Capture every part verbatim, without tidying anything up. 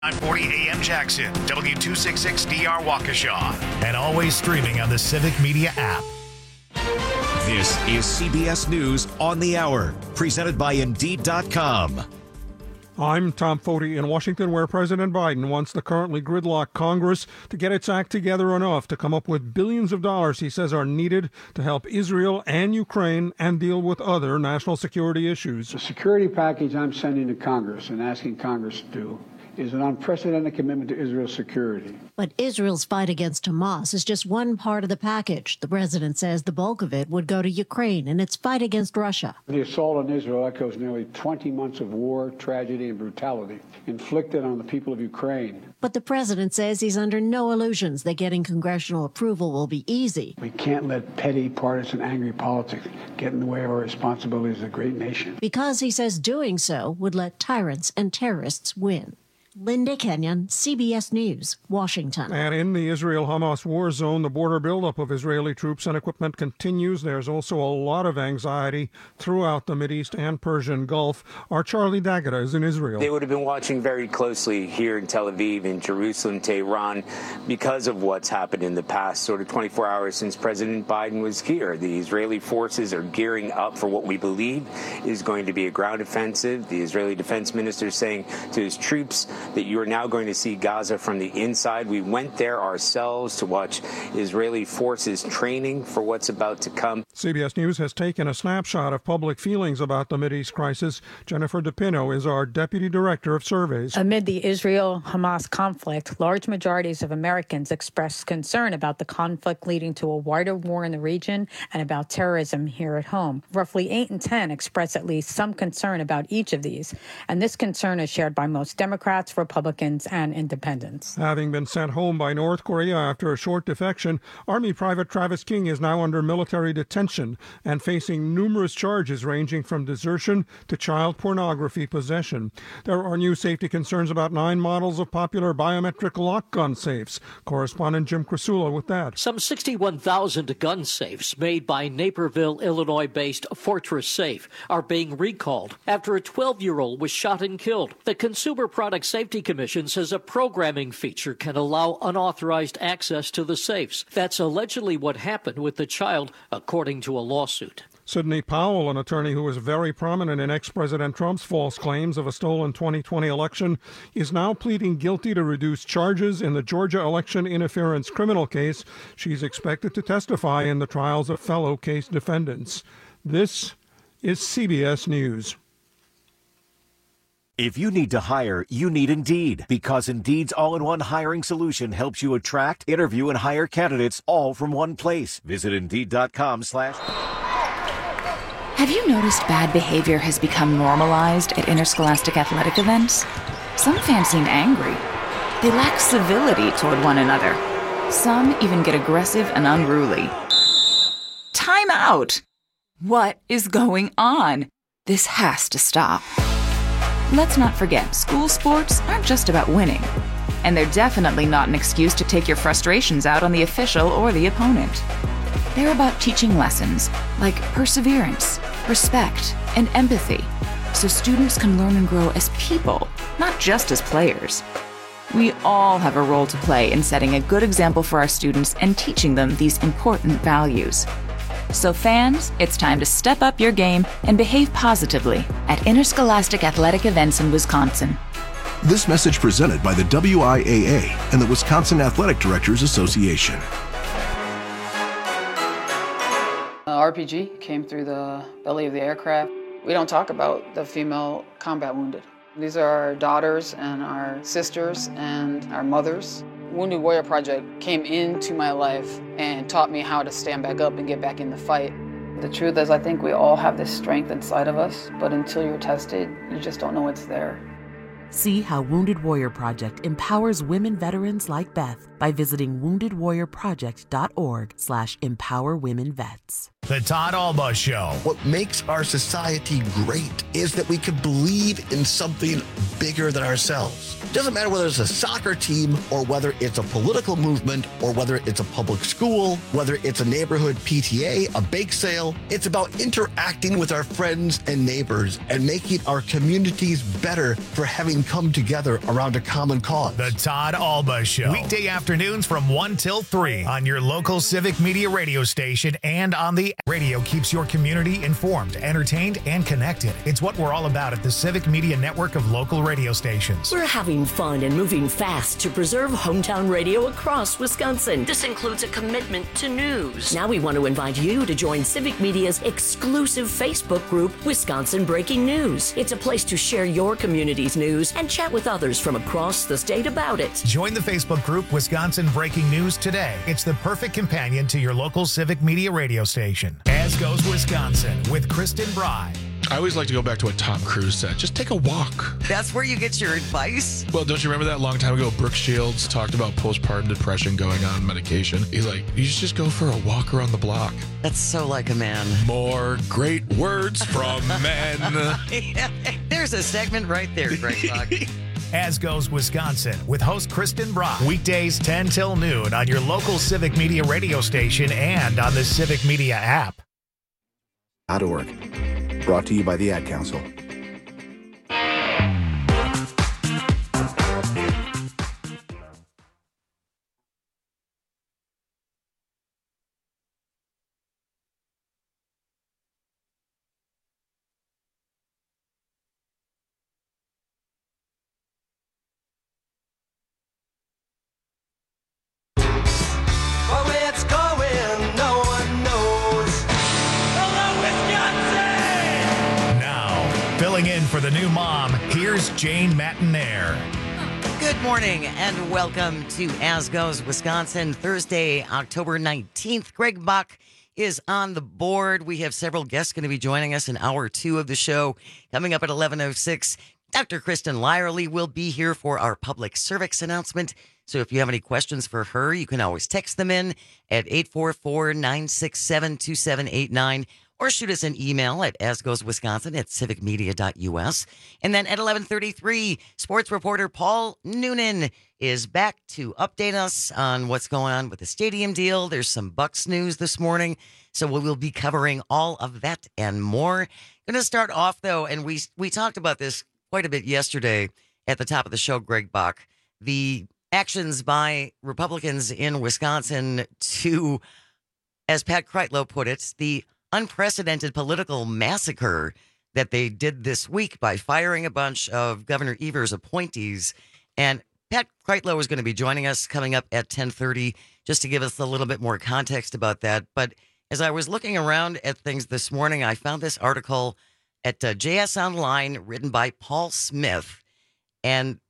nine forty A M Jackson, W two sixty-six D R Waukesha, and always streaming on the Civic Media app. This is C B S News on the Hour, presented by Indeed dot com. I'm Tom Foti in Washington, where President Biden wants the currently gridlocked Congress to get its act together enough to come up with billions of dollars he says are needed to help Israel and Ukraine and deal with other national security issues. The security package I'm sending to Congress and asking Congress to do is an unprecedented commitment to Israel's security. But Israel's fight against Hamas is just one part of the package. The president says the bulk of it would go to Ukraine in its fight against Russia. The assault on Israel echoes nearly twenty months of war, tragedy, and brutality inflicted on the people of Ukraine. But the president says he's under no illusions that getting congressional approval will be easy. We can't let petty, partisan, angry politics get in the way of our responsibility as a great nation. Because he says doing so would let tyrants and terrorists win. Linda Kenyon, C B S News, Washington. And in the Israel-Hamas war zone, the border buildup of Israeli troops and equipment continues. There's also a lot of anxiety throughout the Mideast and Persian Gulf. Our Charlie D'Agata is in Israel. They would have been watching very closely here in Tel Aviv, in Jerusalem, Tehran, because of what's happened in the past sort of twenty-four hours since President Biden was here. The Israeli forces are gearing up for what we believe is going to be a ground offensive. The Israeli defense minister is saying to his troops that you are now going to see Gaza from the inside. We went there ourselves to watch Israeli forces training for what's about to come. C B S News has taken a snapshot of public feelings about the Mideast crisis. Jennifer DePino is our deputy director of surveys. Amid the Israel-Hamas conflict, large majorities of Americans expressed concern about the conflict leading to a wider war in the region and about terrorism here at home. Roughly eight in ten expressed at least some concern about each of these, and this concern is shared by most Democrats, Republicans, and independents. Having been sent home by North Korea after a short defection, Army Private Travis King is now under military detention and facing numerous charges ranging from desertion to child pornography possession. There are new safety concerns about nine models of popular biometric lock gun safes. Correspondent Jim Krasula with that. Some sixty-one thousand gun safes made by Naperville, Illinois-based Fortress Safe are being recalled after a twelve-year-old was shot and killed. The Consumer Product Safety Commission says a programming feature can allow unauthorized access to the safes. That's allegedly what happened with the child, according to a lawsuit. Sidney Powell, an attorney who was very prominent in ex-President Trump's false claims of a stolen twenty twenty election, is now pleading guilty to reduced charges in the Georgia election interference criminal case. She's expected to testify in the trials of fellow case defendants. This is C B S News. If you need to hire, you need Indeed, because Indeed's all-in-one hiring solution helps you attract, interview, and hire candidates all from one place. Visit Indeed.com slash... Have you noticed bad behavior has become normalized at interscholastic athletic events? Some fans seem angry. They lack civility toward one another. Some even get aggressive and unruly. Time out! What is going on? This has to stop. Let's not forget, school sports aren't just about winning. And they're definitely not an excuse to take your frustrations out on the official or the opponent. They're about teaching lessons like perseverance, respect, and empathy, so students can learn and grow as people, not just as players. We all have a role to play in setting a good example for our students and teaching them these important values. So fans, it's time to step up your game and behave positively at interscholastic athletic events in Wisconsin. This message presented by the W I A A and the Wisconsin Athletic Directors Association. Uh, R P G came through the belly of the aircraft. We don't talk about the female combat wounded. These are our daughters and our sisters and our mothers. Wounded Warrior Project came into my life and taught me how to stand back up and get back in the fight. The truth is, I think we all have this strength inside of us, but until you're tested, you just don't know it's there. See how Wounded Warrior Project empowers women veterans like Beth by visiting wounded warrior project dot org slash empower women vets. The Todd Alba Show. What makes our society great is that we can believe in something bigger than ourselves. It doesn't matter whether it's a soccer team or whether it's a political movement or whether it's a public school, whether it's a neighborhood P T A, a bake sale. It's about interacting with our friends and neighbors and making our communities better for having come together around a common cause. The Todd Alba Show. Weekday afternoons from one till three on your local Civic Media radio station and on the radio. Keeps your community informed, entertained, and connected. It's what we're all about at the Civic Media network of local radio stations. We're having fun and moving fast to preserve hometown radio across Wisconsin. This includes a commitment to news. Now we want to invite you to join Civic Media's exclusive Facebook group, Wisconsin Breaking News. It's a place to share your community's news and chat with others from across the state about it. Join the Facebook group Wisconsin Breaking News today. It's the perfect companion to your local Civic Media radio station. As goes Wisconsin with Kristen Bry. I always like to go back to what Tom Cruise said. Just take a walk. That's where you get your advice? Well, don't you remember that long time ago, Brooke Shields talked about postpartum depression going on medication? He's like, you should just go for a walk around the block. That's so like a man. More great words from men. Yeah, there's a segment right there, Greg Buck. As goes Wisconsin with host Kristen Brock. Weekdays ten till noon on your local Civic Media radio station and on the Civic Media app. .org. Brought to you by the Ad Council. For the new mom, here's Jane Matinaire. Good morning and welcome to As Goes Wisconsin, Thursday, October nineteenth. Greg Buck is on the board. We have several guests going to be joining us in hour two of the show. Coming up at eleven oh six, Doctor Kristen Lyerly will be here for our public service announcement. So if you have any questions for her, you can always text them in at eight four four, nine six seven, two seven eight nine. Or shoot us an email at asgoeswisconsin at civicmedia dot u s. And then at eleven thirty-three, sports reporter Paul Noonan is back to update us on what's going on with the stadium deal. There's some Bucks news this morning, so we will be covering all of that and more. Going to start off, though, and we we talked about this quite a bit yesterday at the top of the show, Greg Buck, the actions by Republicans in Wisconsin to, as Pat Kreitlow put it, the unprecedented political massacre that they did this week by firing a bunch of Governor Evers' appointees. And Pat Kreitlow is going to be joining us coming up at ten thirty just to give us a little bit more context about that. But as I was looking around at things this morning, I found this article at uh, J S Online written by Paul Smith. And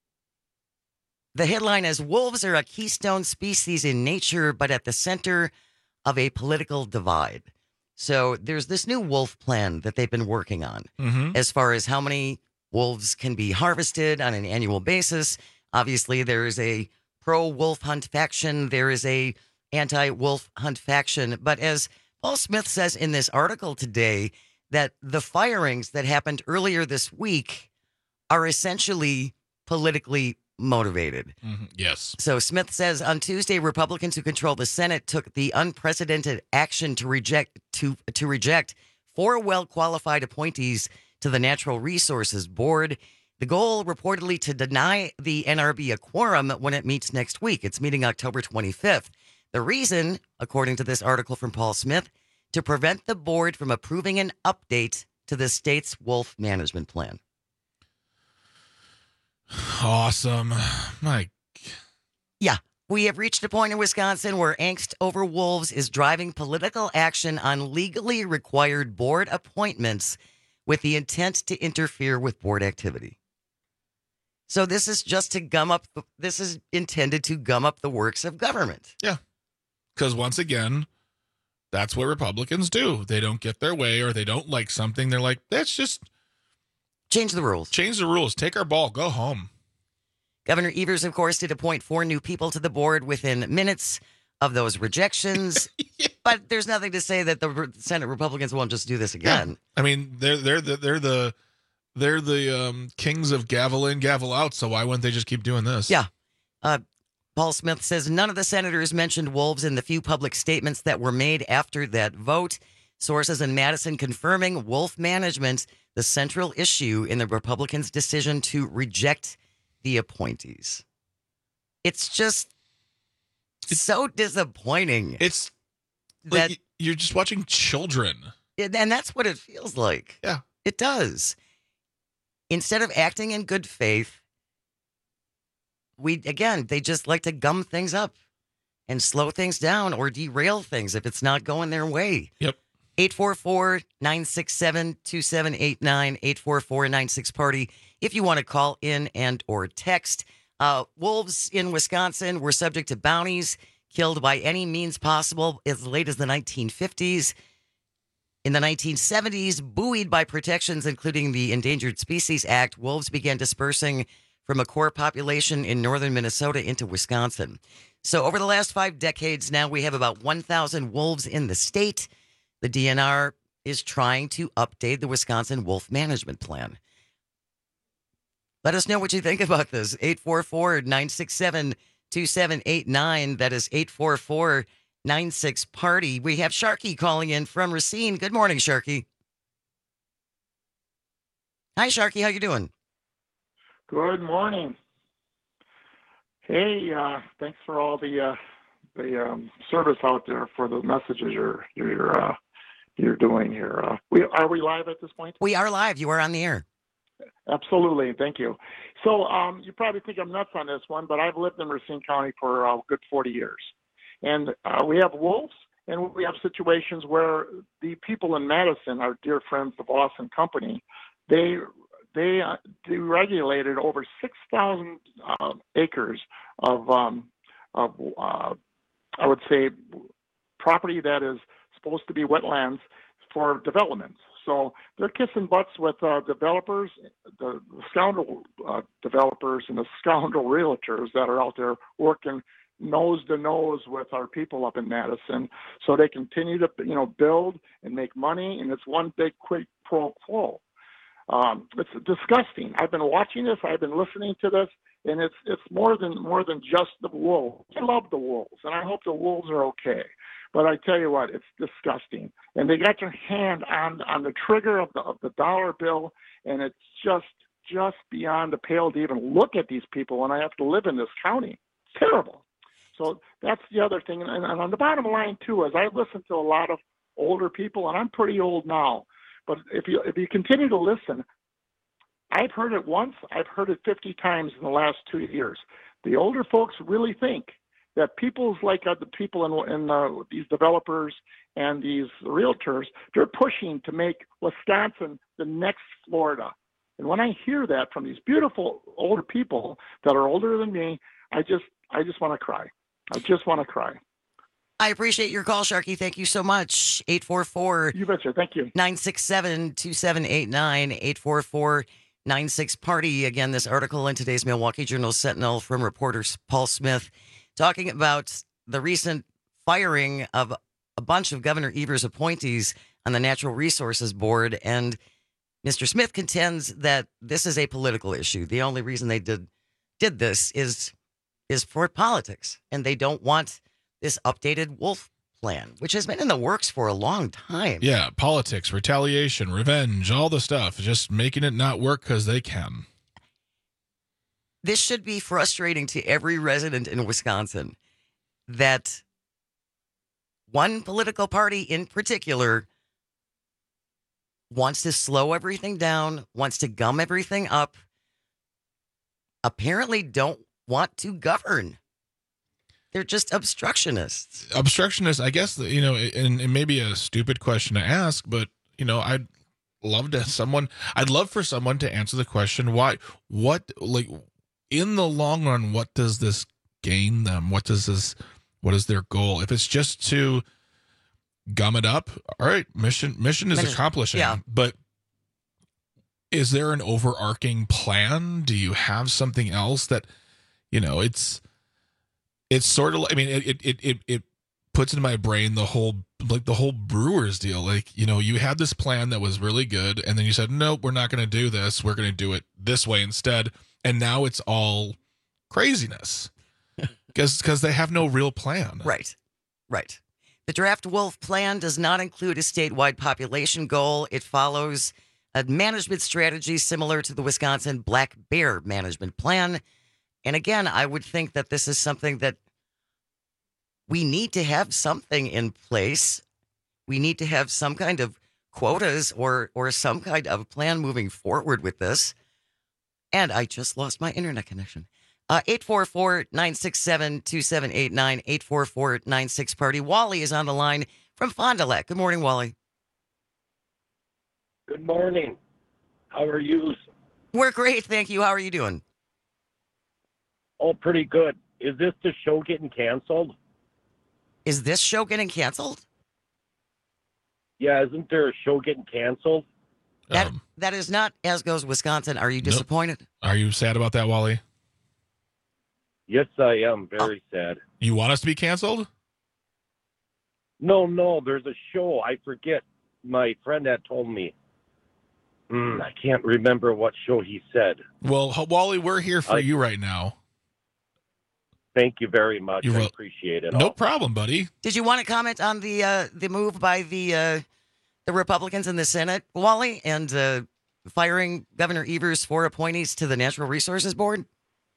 the headline is, "Wolves are a keystone species in nature, but at the center of a political divide." So there's this new wolf plan that they've been working on mm-hmm. as far as how many wolves can be harvested on an annual basis. Obviously, there is a pro-wolf hunt faction. There is a anti-wolf hunt faction. But as Paul Smith says in this article today, that the firings that happened earlier this week are essentially politically motivated. Mm-hmm. Yes. So Smith says on Tuesday, Republicans who control the Senate took the unprecedented action to reject to to reject four well-qualified appointees to the Natural Resources Board. The goal reportedly to deny the N R B a quorum when it meets next week. It's meeting October twenty-fifth. The reason, according to this article from Paul Smith, to prevent the board from approving an update to the state's wolf management plan. Awesome. My. Yeah. We have reached a point in Wisconsin where angst over wolves is driving political action on legally required board appointments with the intent to interfere with board activity. So this is just to gum up, this is intended to gum up the works of government. Yeah. Because once again, that's what Republicans do. They don't get their way or they don't like something. They're like, that's just... Change the rules. Change the rules. Take our ball. Go home. Governor Evers, of course, did appoint four new people to the board within minutes of those rejections. yeah. But there's nothing to say that the Senate Republicans won't just do this again. Yeah. I mean, they're they're the, they're the they're the um, kings of gavel in, gavel out. So why wouldn't they just keep doing this? Yeah. Uh, Paul Smith says none of the senators mentioned wolves in the few public statements that were made after that vote. Sources in Madison confirming wolf management, the central issue in the Republicans' decision to reject the appointees. It's just it's, so disappointing. It's that like you're just watching children. And that's what it feels like. Yeah. It does. Instead of acting in good faith, we, again, they just like to gum things up and slow things down or derail things if it's not going their way. Yep. eight four four, nine six seven, two seven eight nine, eight four four, nine six party. If you want to call in and or text. Uh, wolves in Wisconsin were subject to bounties, killed by any means possible as late as the nineteen fifties. In the nineteen seventies, buoyed by protections including the Endangered Species Act, wolves began dispersing from a core population in northern Minnesota into Wisconsin. So over the last five decades now, we have about one thousand wolves in the state. The D N R is trying to update the Wisconsin Wolf Management Plan. Let us know what you think about this. eight four four, nine six seven, two seven eight nine. That is eight four four, nine six party. We have Sharky calling in from Racine. Good morning, Sharky. Hi, Sharky. How you doing? Good morning. Hey, uh, thanks for all the uh, the um, service out there for the messages you're you're uh, you're doing here. Uh, we are we live at this point? We are live. You are on the air. Absolutely. Thank you. So um, you probably think I'm nuts on this one, but I've lived in Racine County for a good forty years. And uh, we have wolves, and we have situations where the people in Madison, our dear friends of Austin Company, they they uh, deregulated over six thousand uh, acres of, um, of uh, I would say, property that is supposed to be wetlands for developments. So they're kissing butts with uh, developers, the scoundrel uh, developers and the scoundrel realtors that are out there working nose to nose with our people up in Madison, so they continue to, you know, build and make money, and it's one big quid pro quo. Um, it's disgusting. I've been watching this. I've been listening to this, and it's it's more than more than just the wolves. I love the wolves, and I hope the wolves are okay. But I tell you what, it's disgusting. And they got their hand on on the trigger of the of the dollar bill, and it's just just beyond the pale to even look at these people when I have to live in this county. It's terrible. So that's the other thing. And, and on the bottom line, too, is I listen to a lot of older people, and I'm pretty old now. But if you if you continue to listen, I've heard it once, I've heard it fifty times in the last two years. The older folks really think that people's like uh, the people in, in uh, these developers and these realtors, they're pushing to make Wisconsin the next Florida. And when I hear that from these beautiful older people that are older than me, I just I just want to cry. I just want to cry. I appreciate your call, Sharky. Thank you so much. eight four four, you betcha. Thank you. nine six seven, two seven eight nine, eight four four, nine six party. Again, this article in today's Milwaukee Journal Sentinel from reporter Paul Smith talking about the recent firing of a bunch of Governor Evers' appointees on the Natural Resources Board. And Mister Smith contends that this is a political issue. The only reason they did did this is is for politics, and they don't want this updated wolf plan, which has been in the works for a long time. Yeah, politics, retaliation, revenge, all the stuff, just making it not work because they can. This should be frustrating to every resident in Wisconsin that one political party in particular wants to slow everything down, wants to gum everything up, apparently don't want to govern. They're just obstructionists. Obstructionists, I guess, you know, and it may be a stupid question to ask, but, you know, I'd love to someone, I'd love for someone to answer the question, why, what, like, in the long run, what does this gain them? What does this, what is their goal? If it's just to gum it up, all right, mission, mission is Mission, accomplishing, yeah. but is there an overarching plan? Do you have something else that, you know, it's, It's sort of, I mean, it it it it puts in my brain the whole like the whole Brewers deal. Like, you know, you had this plan that was really good, and then you said, nope, we're not going to do this. We're going to do it this way instead. And now it's all craziness because because they have no real plan. Right, right. The Draft Wolf plan does not include a statewide population goal. It follows a management strategy similar to the Wisconsin Black Bear Management Plan. And again, I would think that this is something that we need to have something in place. We need to have some kind of quotas or or some kind of plan moving forward with this. And I just lost my internet connection. Uh, eight four four, nine six seven, two seven eight nine, eight four four, nine six party. Wally is on the line from Fond du Lac. Good morning, Wally. Good morning. How are you? We're great, thank you. How are you doing? Oh, pretty good. Is this the show getting canceled? Is this show getting canceled? Yeah, isn't there a show getting canceled? That Um, that is not As Goes Wisconsin. Are you disappointed? Are you sad about that, Wally? Yes, I am. Very sad. You want us to be canceled? No, no, there's a show. I forget. My friend that told me. Mm, I can't remember what show he said. Well, H- Wally, we're here for I- you right now. Thank you very much. You're I wel- appreciate it. No all. problem, buddy. Did you want to comment on the uh, the move by the uh, the Republicans in the Senate, Wally, and uh, firing Governor Evers' four appointees to the Natural Resources Board?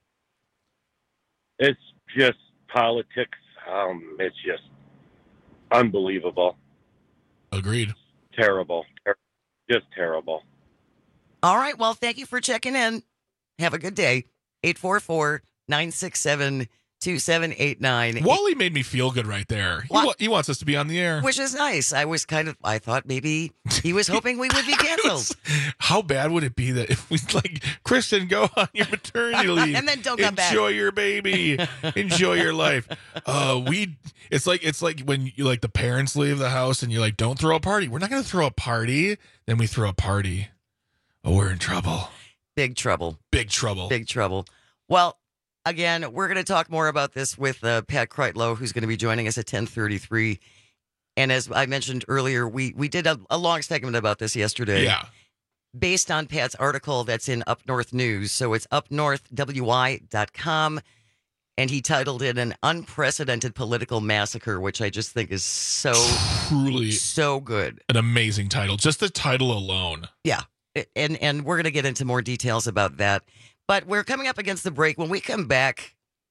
It's just politics. Um, it's just unbelievable. Agreed. Terrible. Ter- just terrible. All right. Well, thank you for checking in. Have a good day. eight four four, nine six seven, two seven eight nine. Wally made me feel good right there. He, wa- he wants us to be on the air. Which is nice. I was kind of, I thought maybe he was hoping we would be canceled. How bad would it be that if we like, Kristen, go on your maternity leave And then don't come back. Enjoy your baby. Enjoy your life. Uh, we. It's like it's like when you like the parents leave the house and you're like, don't throw a party. We're not going to throw a party. Then we throw a party. Oh, we're in trouble. Big trouble. Big trouble. Big trouble. Well, again, we're going to talk more about this with uh, Pat Kreitlow, who's going to be joining us at ten thirty-three. And as I mentioned earlier, we we did a, a long segment about this yesterday. Yeah. Based on Pat's article that's in Up North News. So it's up north w i dot com. And he titled it An Unprecedented Political Massacre, which I just think is so, Truly so good. An amazing title. Just the title alone. Yeah. And, and we're going to get into more details about that. But we're coming up against the break. When we come back,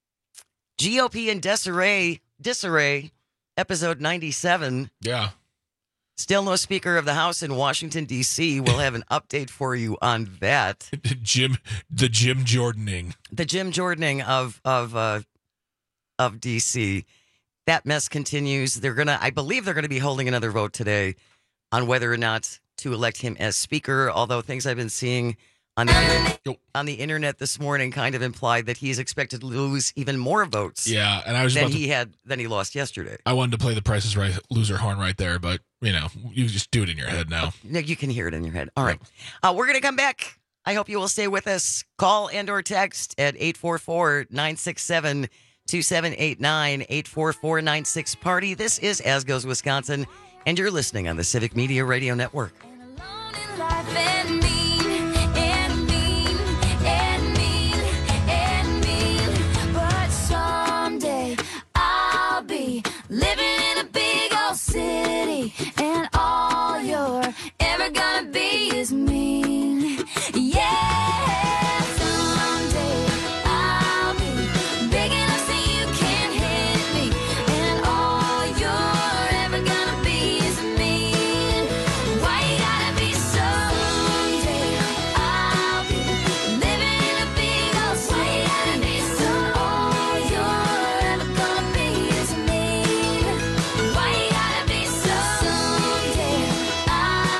G O P in disarray, disarray, episode ninety-seven. Yeah. Still no Speaker of the House in Washington, D C. We'll have an update for you on that. Jim, the Jim Jordaning. The Jim Jordaning of of uh, of D C. That mess continues. They're gonna, I believe, they're gonna be holding another vote today on whether or not to elect him as Speaker. Although things I've been seeing on the internet, on the internet this morning kind of implied that he's expected to lose even more votes. Yeah, and I was than about to, he had than he lost yesterday. I wanted to play the Price is Right loser horn right there, but you know, you just do it in your head now. No, you can hear it in your head. All right, uh, we're gonna come back. I hope you will stay with us. Call and or text at eight four four, nine six seven, two seven eight nine, eight four four, nine six party. This is As Goes Wisconsin, and you're listening on the Civic Media Radio Network. Living in a big old city, and all you're ever gonna be is mean. Yeah, someday I'll be big enough so you can't hit me, and all you're ever gonna be is mean. Why you gotta be someday I'll be living in a big old city. Why you gotta be so all you're ever gonna be is mean. Why you gotta be so someday I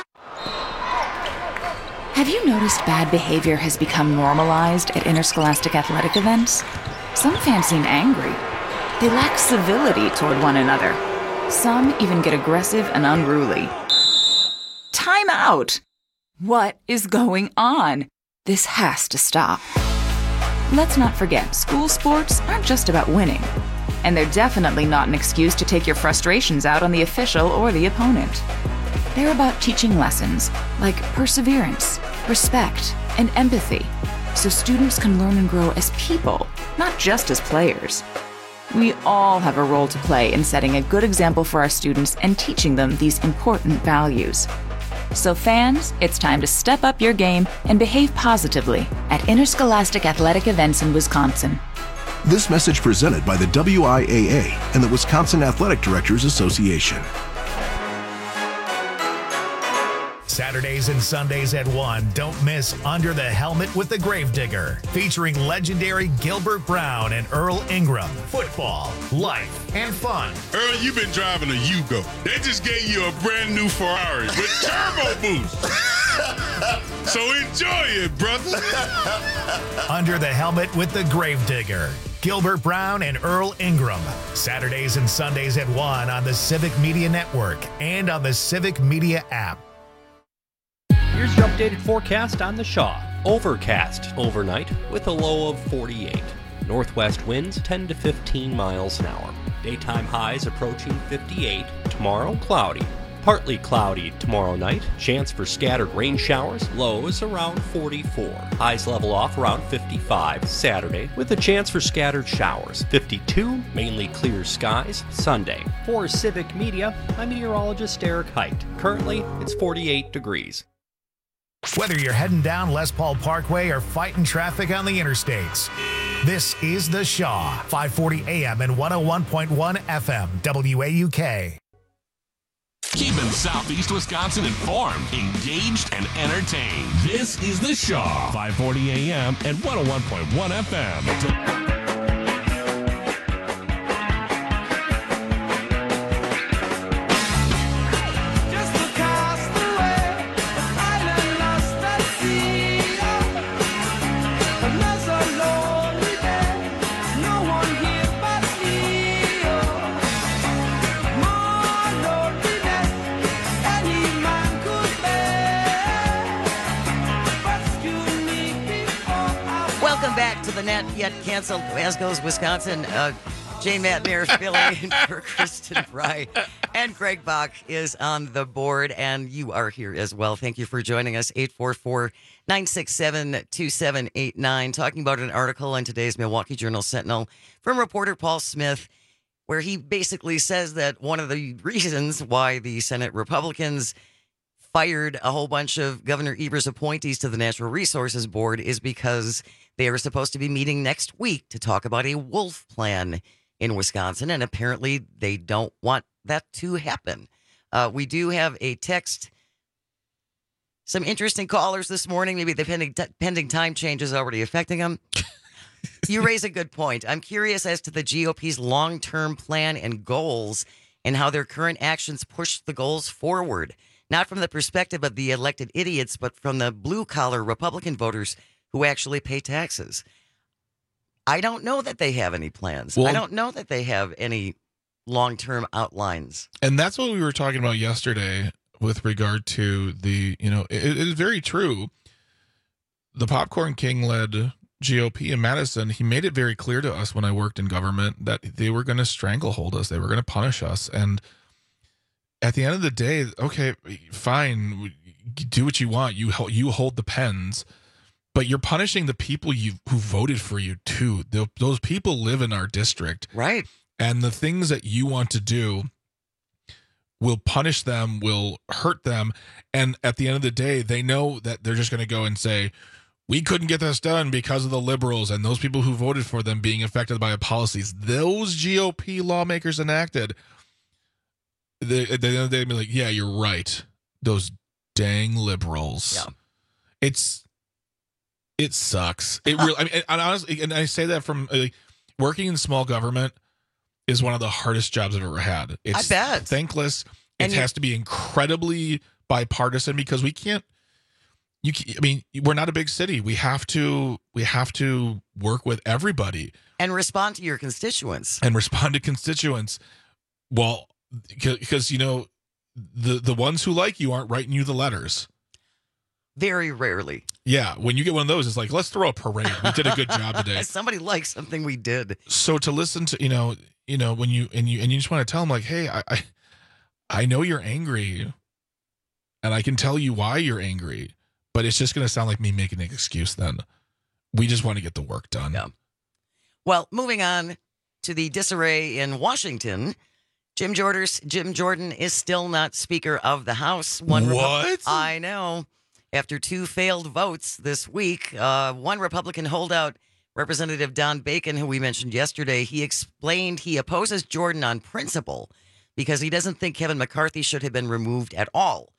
Have you noticed bad behavior has become normalized at interscholastic athletic events? Some fans seem angry. They lack civility toward one another. Some even get aggressive and unruly. Time out! What is going on? This has to stop. Let's not forget, school sports aren't just about winning. And they're definitely not an excuse to take your frustrations out on the official or the opponent. They're about teaching lessons like perseverance, respect, and empathy, so students can learn and grow as people, not just as players. We all have a role to play in setting a good example for our students and teaching them these important values. So fans, it's time to step up your game and behave positively at interscholastic athletic events in Wisconsin. This message presented by the W I A A and the Wisconsin Athletic Directors Association. Saturdays and Sundays at one, don't miss Under the Helmet with the Gravedigger, featuring legendary Gilbert Brown and Earl Ingram. Football, life, and fun. Earl, you've been driving a Yugo. They just gave you a brand new Ferrari with turbo boost. So enjoy it, brother. Under the Helmet with the Gravedigger, Gilbert Brown and Earl Ingram. Saturdays and Sundays at one on the Civic Media Network and on the Civic Media app. Here's your updated forecast on the Shaw. Overcast overnight with a low of forty-eight. Northwest winds ten to fifteen miles an hour. Daytime highs approaching fifty-eight. Tomorrow, cloudy. Partly cloudy tomorrow night. Chance for scattered rain showers. Lows around forty-four. Highs level off around fifty-five Saturday with a chance for scattered showers. fifty-two, mainly clear skies Sunday. For Civic Media, I'm meteorologist Eric Height. Currently, it's forty-eight degrees. Whether you're heading down Les Paul Parkway or fighting traffic on the interstates, this is The Shaw, five forty A M and one oh one point one F M, W A U K. Keeping Southeast Wisconsin informed, engaged, and entertained. This is The Shaw, five forty A M and one oh one point one F M. Back to the net yet canceled Glasgow's Wisconsin. Uh, Jane Matner filling in for Kristen Fry. And Greg Bach is on the board, and you are here as well. Thank you for joining us. eight four four, nine six seven, two seven eight nine. Talking about an article in today's Milwaukee Journal Sentinel from reporter Paul Smith, where he basically says that one of the reasons why the Senate Republicans fired a whole bunch of Governor Evers' appointees to the Natural Resources Board is because they are supposed to be meeting next week to talk about a wolf plan in Wisconsin, and apparently they don't want that to happen. Uh, we do have a text. Some interesting callers this morning. Maybe the pending, t- pending time change is already affecting them. You raise a good point. I'm curious as to the G O P's long-term plan and goals and how their current actions push the goals forward. Not from the perspective of the elected idiots, but from the blue-collar Republican voters who actually pay taxes. I don't know that they have any plans. Well, I don't know that they have any long-term outlines. And that's what we were talking about yesterday with regard to the, you know, it, it is very true. The Popcorn King-led G O P in Madison, he made it very clear to us when I worked in government that they were going to stranglehold us. They were going to punish us. And at the end of the day, okay, fine, do what you want. You you hold the pens, but you're punishing the people you who voted for you too. The, those people live in our district, right? And the things that you want to do will punish them, will hurt them, and at the end of the day, they know that they're just going to go and say, we couldn't get this done because of the liberals and those people who voted for them being affected by policies those G O P lawmakers enacted. They, at the end of the day, they'd be like, yeah, you're right. Those dang liberals. Yeah. It's, it sucks. It really, I mean, and honestly, and I say that from uh, working in small government is one of the hardest jobs I've ever had. It's I bet. thankless. And it you- has to be incredibly bipartisan because we can't, you, I mean, we're not a big city. We have to, we have to work with everybody and respond to your constituents and respond to constituents. Well, because, you know, the, the ones who like you aren't writing you the letters. Very rarely. Yeah. When you get one of those, it's like, let's throw a parade. We did a good job today. Somebody likes something we did. So to listen to, you know, you know, when you and you and you just want to tell them like, hey, I, I I know you're angry, and I can tell you why you're angry, but it's just going to sound like me making an excuse. Then we just want to get the work done. Yeah. Well, moving on to the disarray in Washington. Jim Jordan, Jim Jordan is still not Speaker of the House. One what? Repu- I know. After two failed votes this week, uh, one Republican holdout, Representative Don Bacon, who we mentioned yesterday, he explained he opposes Jordan on principle because he doesn't think Kevin McCarthy should have been removed at all.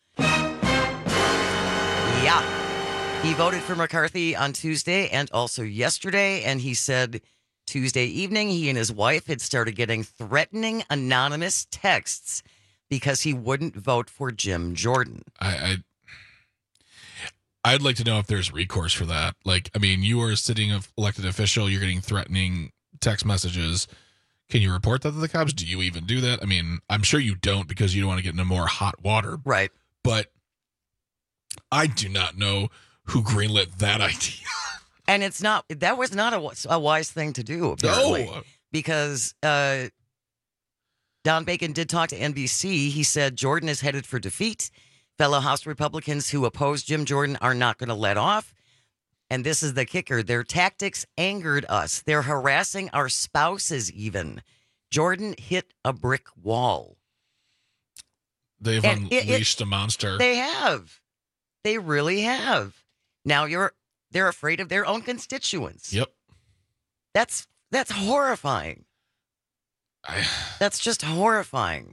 Yeah. He voted for McCarthy on Tuesday and also yesterday, and he said Tuesday evening he and his wife had started getting threatening anonymous texts because he wouldn't vote for Jim Jordan. I, I I'd like to know if there's recourse for that. Like, I mean, you are a sitting elected official, you're getting threatening text messages. Can you report that to the cops? Do you even do that? I mean, I'm sure you don't because you don't want to get into more hot water. Right. But I do not know who greenlit that idea. And it's not, that was not a, a wise thing to do, apparently. No. Because uh, Don Bacon did talk to N B C. He said Jordan is headed for defeat. Fellow House Republicans who oppose Jim Jordan are not going to let off. And this is the kicker. Their tactics angered us. They're harassing our spouses even. Jordan hit a brick wall. They've And it- unleashed it- a monster. They have. They really have. Now you're they're afraid of their own constituents. Yep. That's that's horrifying. I, That's just horrifying.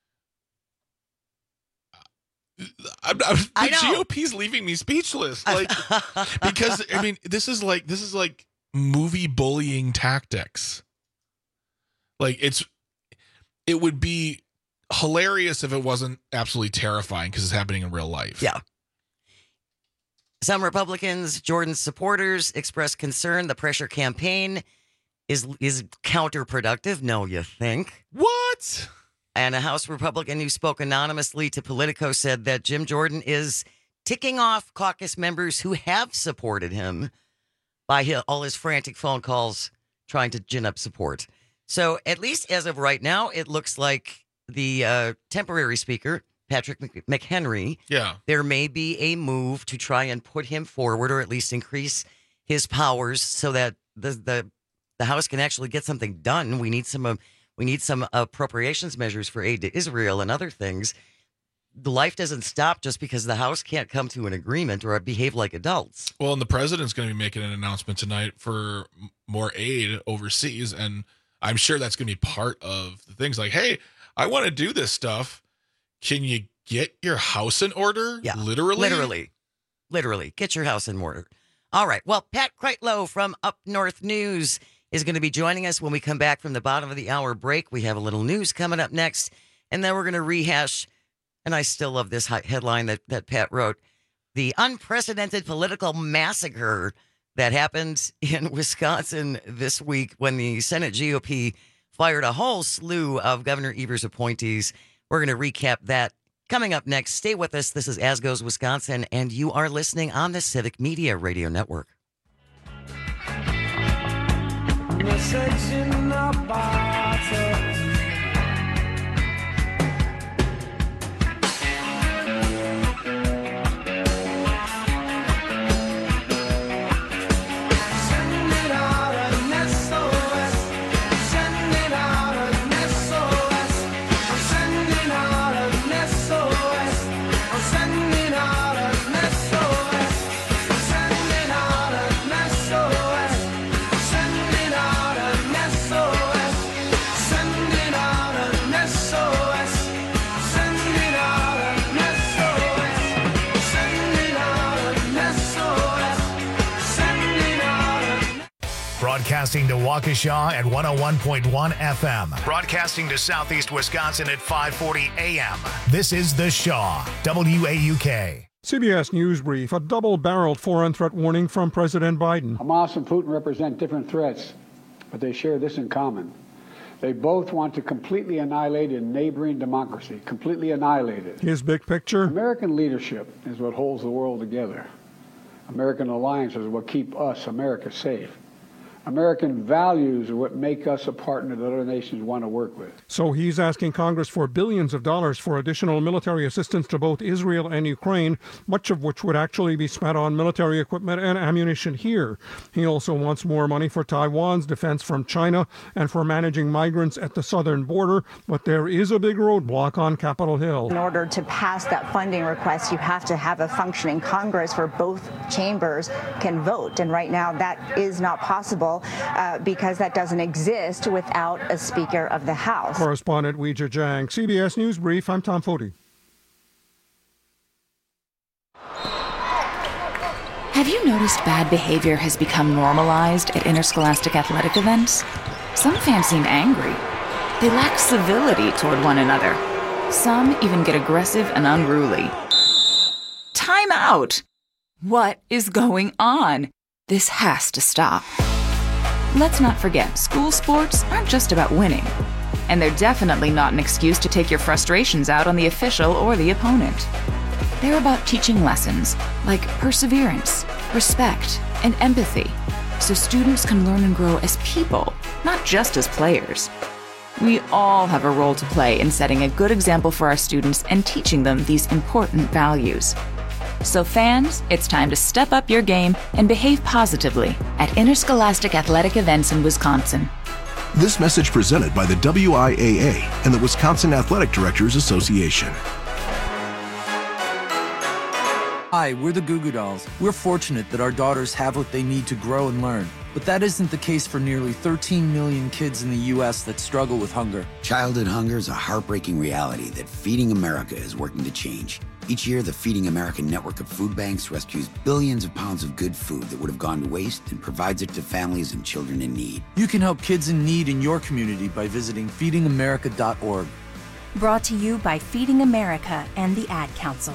I'm, I'm, the I know. G O P's leaving me speechless. Like, because I mean, this is like this is like movie bullying tactics. Like it's, it would be hilarious if it wasn't absolutely terrifying because it's happening in real life. Yeah. Some Republicans, Jordan's supporters, expressed concern the pressure campaign is is counterproductive. No, you think? What? And a House Republican who spoke anonymously to Politico said that Jim Jordan is ticking off caucus members who have supported him by his, all his frantic phone calls trying to gin up support. So at least as of right now, it looks like the uh, temporary speaker, Patrick McHenry, Yeah. there may be a move to try and put him forward or at least increase his powers so that the the, the House can actually get something done. We need some uh, we need some appropriations measures for aid to Israel and other things. The life doesn't stop just because the House can't come to an agreement or behave like adults. Well, and the president's going to be making an announcement tonight for m- more aid overseas, and I'm sure that's going to be part of the things like, hey, I want to do this stuff. Can you get your house in order? Yeah. Literally? Literally. Literally. Get your house in order. All right. Well, Pat Kreitlow from Up North News is going to be joining us when we come back from the bottom of the hour break. We have a little news coming up next, and then we're going to rehash, and I still love this hi- headline that, that Pat wrote, the unprecedented political massacre that happened in Wisconsin this week when the Senate G O P fired a whole slew of Governor Evers' appointees. We're going to recap that coming up next. Stay with us. This is As Goes Wisconsin, and you are listening on the Civic Media Radio Network. Message in the bottle. Broadcasting to Waukesha at one oh one point one F M. Broadcasting to Southeast Wisconsin at five forty A M. This is The Shaw, W A U K. C B S News Brief, a double-barreled foreign threat warning from President Biden. Hamas and Putin represent different threats, but they share this in common. They both want to completely annihilate a neighboring democracy, completely annihilate it. His big picture? American leadership is what holds the world together. American alliances is what keep us, America, safe. American values are what make us a partner that other nations want to work with. So he's asking Congress for billions of dollars for additional military assistance to both Israel and Ukraine, much of which would actually be spent on military equipment and ammunition here. He also wants more money for Taiwan's defense from China and for managing migrants at the southern border, but there is a big roadblock on Capitol Hill. In order to pass that funding request, you have to have a functioning Congress where both chambers can vote. And right now that is not possible uh, because that doesn't exist without a Speaker of the House. Correspondent Weijia Jiang, C B S News Brief. I'm Tom Foti. Have you noticed bad behavior has become normalized at interscholastic athletic events? Some fans seem angry. They lack civility toward one another. Some even get aggressive and unruly. Time out! What is going on? This has to stop. Let's not forget, school sports aren't just about winning. And they're definitely not an excuse to take your frustrations out on the official or the opponent. They're about teaching lessons like perseverance, respect, and empathy, so students can learn and grow as people, not just as players. We all have a role to play in setting a good example for our students and teaching them these important values. So fans, it's time to step up your game and behave positively at interscholastic athletic events in Wisconsin. This message presented by the W I A A and the Wisconsin Athletic Directors Association. Hi, we're the Goo Goo Dolls. We're fortunate that our daughters have what they need to grow and learn. But that isn't the case for nearly thirteen million kids in the U S that struggle with hunger. Childhood hunger is a heartbreaking reality that Feeding America is working to change. Each year, the Feeding America network of food banks rescues billions of pounds of good food that would have gone to waste and provides it to families and children in need. You can help kids in need in your community by visiting feeding america dot org. Brought to you by Feeding America and the Ad Council.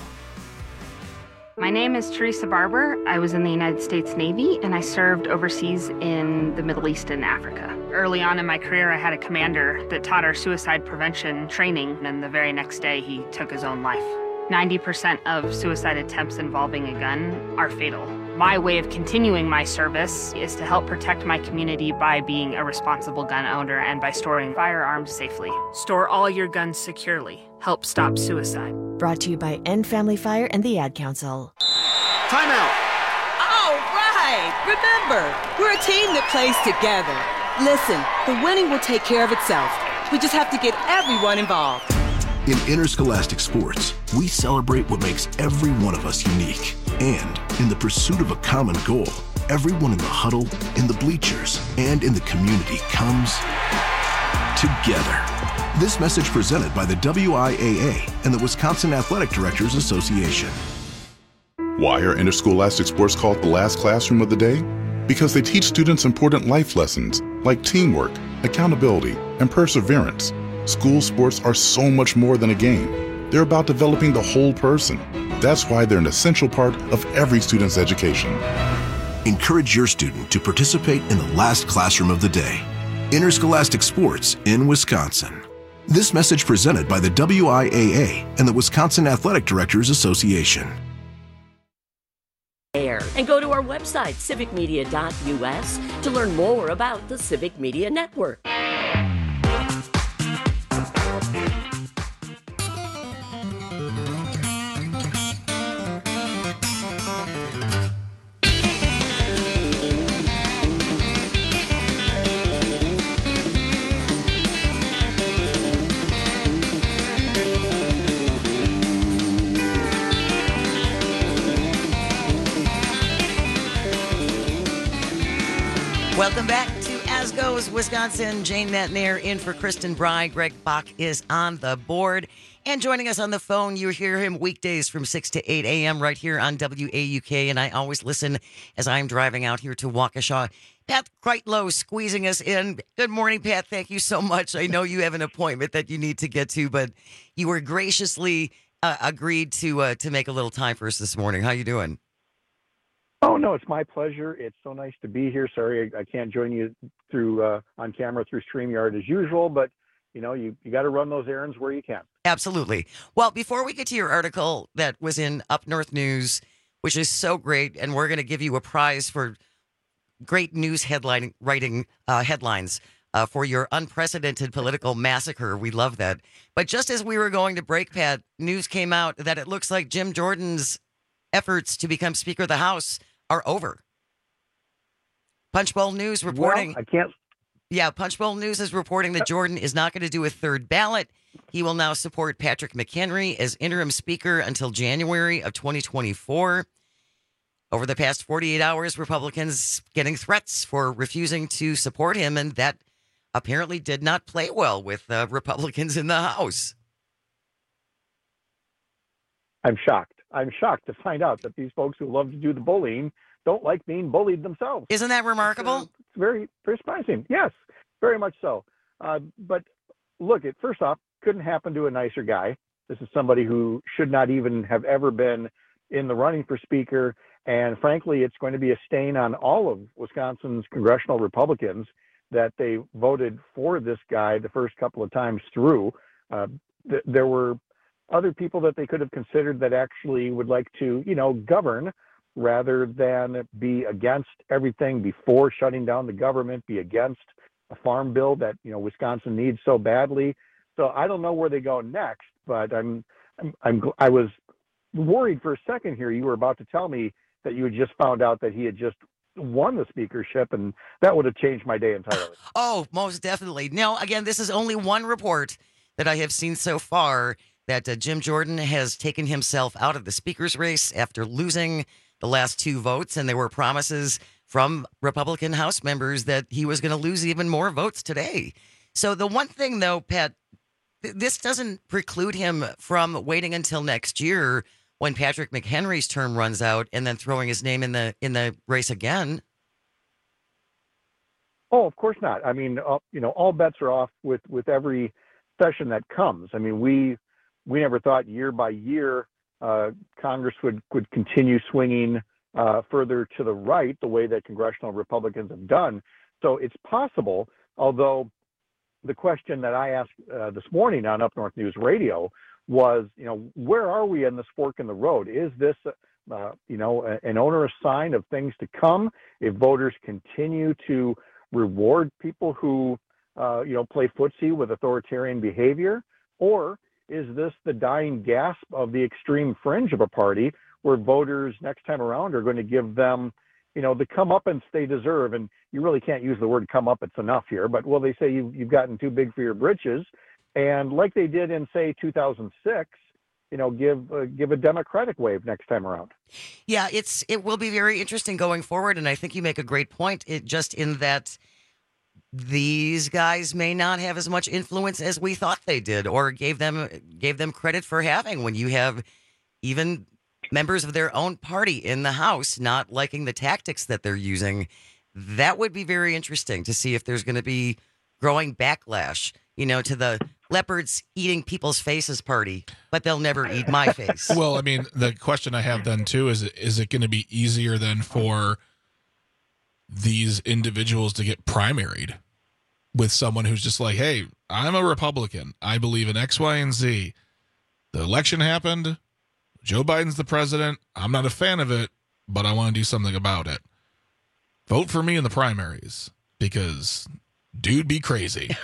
My name is Teresa Barber. I was in the United States Navy and I served overseas in the Middle East and Africa. Early on in my career, I had a commander that taught our suicide prevention training, and the very next day he took his own life. ninety percent of suicide attempts involving a gun are fatal. My way of continuing my service is to help protect my community by being a responsible gun owner and by storing firearms safely. Store all your guns securely. Help stop suicide. Brought to you by End Family Fire and the Ad Council. Time out. All right. Remember, we're a team that plays together. Listen, the winning will take care of itself. We just have to get everyone involved. In interscholastic sports, we celebrate what makes every one of us unique. And in the pursuit of a common goal, everyone in the huddle, in the bleachers, and in the community comes together. This message presented by the W I A A and the Wisconsin Athletic Directors Association. Why are interscholastic sports called the last classroom of the day? Because they teach students important life lessons like teamwork, accountability, and perseverance. School sports are so much more than a game. They're about developing the whole person. That's why they're an essential part of every student's education. Encourage your student to participate in the last classroom of the day. Interscholastic sports in Wisconsin. This message presented by the W I A A and the Wisconsin Athletic Directors Association. And go to our website, civic media dot U S, to learn more about the Civic Media Network. Welcome back to As Goes Wisconsin. Jane Matnair in for Kristen Bry. Greg Bach is on the board. And joining us on the phone, you hear him weekdays from six to eight a.m. right here on W A U K. And I always listen as I'm driving out here to Waukesha. Pat Kreitlow squeezing us in. Good morning, Pat. Thank you so much. I know you have an appointment that you need to get to, but you were graciously uh, agreed to uh, to make a little time for us this morning. How you doing? Oh, no, it's my pleasure. It's so nice to be here. Sorry, I, I can't join you through uh, on camera through StreamYard as usual, but, you know, you, you got to run those errands where you can. Absolutely. Well, before we get to your article that was in Up North News, which is so great, and we're going to give you a prize for great news headline writing uh, headlines uh, for your unprecedented political massacre. We love that. But just as we were going to break, Pat, news came out that it looks like Jim Jordan's efforts to become Speaker of the House are over. Punchbowl News reporting. Well, I can't. Yeah, Punchbowl News is reporting that Jordan is not going to do a third ballot. He will now support Patrick McHenry as interim speaker until January of twenty twenty-four. Over the past forty-eight hours, Republicans getting threats for refusing to support him, and that apparently did not play well with uh, Republicans in the House. I'm shocked. I'm shocked to find out that these folks who love to do the bullying don't like being bullied themselves. Isn't that remarkable? It's, uh, it's very, very surprising. Yes, very much so. Uh, but look, it first off, couldn't happen to a nicer guy. This is somebody who should not even have ever been in the running for speaker. And frankly, it's going to be a stain on all of Wisconsin's congressional Republicans that they voted for this guy the first couple of times through. Uh, th- there were other people that they could have considered that actually would like to, you know, govern rather than be against everything before shutting down the government, be against a farm bill that, you know, Wisconsin needs so badly. So I don't know where they go next, but I'm, I'm, I'm I was worried for a second here. You were about to tell me that you had just found out that he had just won the speakership, and that would have changed my day entirely. Oh, most definitely. Now, again, this is only one report that I have seen so far that uh, Jim Jordan has taken himself out of the speaker's race after losing the last two votes, and there were promises from Republican House members that he was going to lose even more votes today. So the one thing, though, Pat, th- this doesn't preclude him from waiting until next year when Patrick McHenry's term runs out and then throwing his name in the in the race again. Oh, of course not. I mean, uh, you know, all bets are off with, with every session that comes. I mean, we we never thought year by year uh, Congress would, would continue swinging uh, further to the right the way that congressional Republicans have done. So it's possible, although the question that I asked uh, this morning on Up North News Radio was, you know, where are we in this fork in the road? Is this, uh, you know, a, an onerous sign of things to come if voters continue to reward people who, uh, you know, play footsie with authoritarian behavior? Or is this the dying gasp of the extreme fringe of a party where voters next time around are going to give them, you know, the comeuppance they deserve? And you really can't use the word comeuppance enough here, but well, they say you've, you've gotten too big for your britches. And like they did in, say, two thousand six, you know, give uh, give a Democratic wave next time around. Yeah, it's it will be very interesting going forward, and I think you make a great point. It just in that these guys may not have as much influence as we thought they did, or gave them gave them credit for having. When you have even members of their own party in the House not liking the tactics that they're using, that would be very interesting to see if there's going to be growing backlash, you know, to the leopards eating people's faces party, but they'll never eat my face. Well, I mean, the question I have then too is, is it going to be easier then for these individuals to get primaried with someone who's just like, hey, I'm a Republican. I believe in X, Y, and Z. The election happened. Joe Biden's the president. I'm not a fan of it, but I want to do something about it. Vote for me in the primaries because dude be crazy.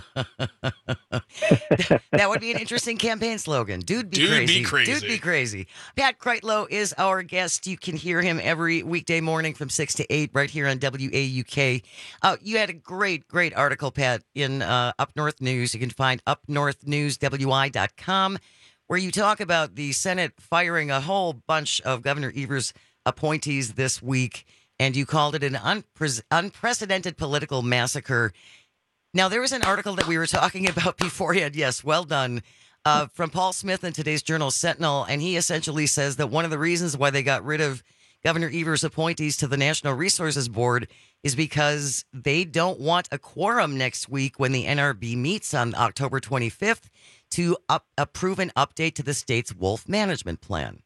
That would be an interesting campaign slogan. Dude be Dude crazy. be crazy. Dude be crazy. Pat Kreitlow is our guest. You can hear him every weekday morning from six to eight right here on W A U K. Uh, you had a great, great article, Pat, in uh, Up North News. You can find up north news w i dot com, where you talk about the Senate firing a whole bunch of Governor Evers' appointees this week, and you called it an unpre- unprecedented political massacre. Now, there was an article that we were talking about beforehand. Yes, well done. Uh, from Paul Smith in today's Journal Sentinel, and he essentially says that one of the reasons why they got rid of Governor Evers' appointees to the National Resources Board is because they don't want a quorum next week when the N R B meets on October twenty-fifth to up, approve an update to the state's wolf management plan.